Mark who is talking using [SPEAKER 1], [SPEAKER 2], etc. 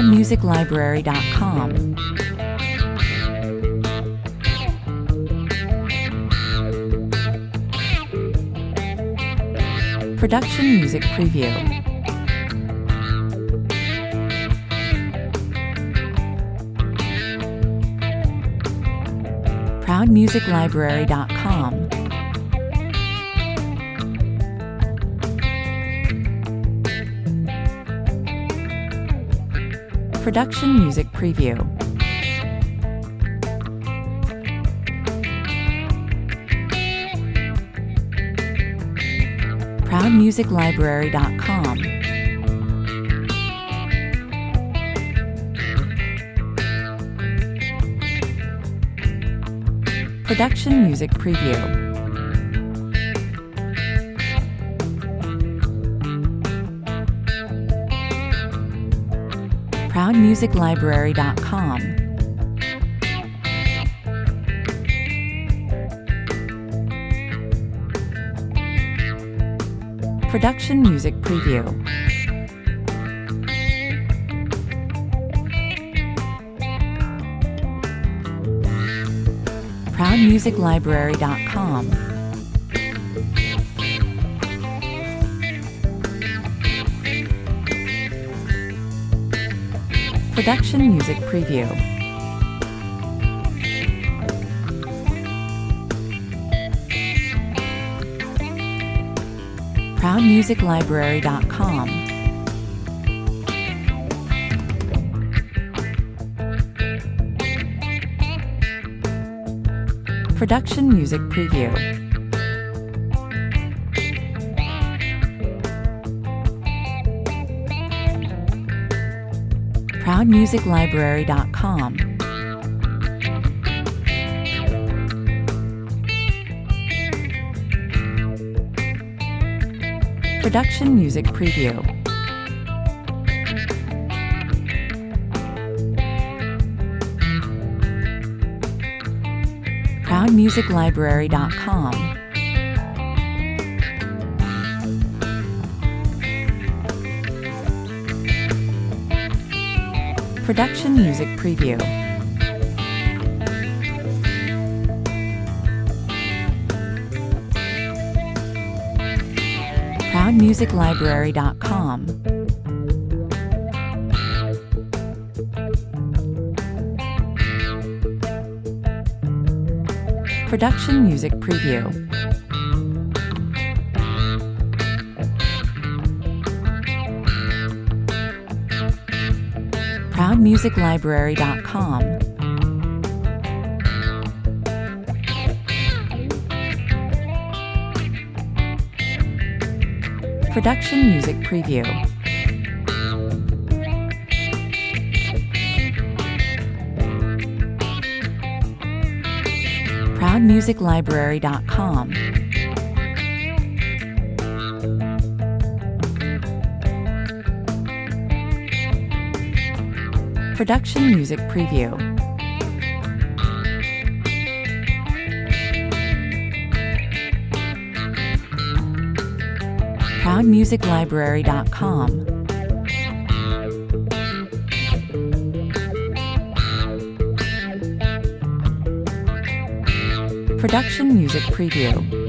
[SPEAKER 1] ProudMusicLibrary.com. Production Music Preview. ProudMusicLibrary.com. Production Music Preview. ProudMusicLibrary.com. Production Music Preview. ProudMusicLibrary.com. Production Music Preview. ProudMusicLibrary.com. Production Music Preview. ProudMusicLibrary.com. Production Music Preview. ProudMusicLibrary.com. Production Music Preview. ProudMusicLibrary.com. Production Music Preview. ProudMusicLibrary.com. Production Music Preview. ProudMusicLibrary.com. Production Music Preview. ProudMusicLibrary.com. Production Music Preview. ProudMusicLibrary.com. Production Music Preview.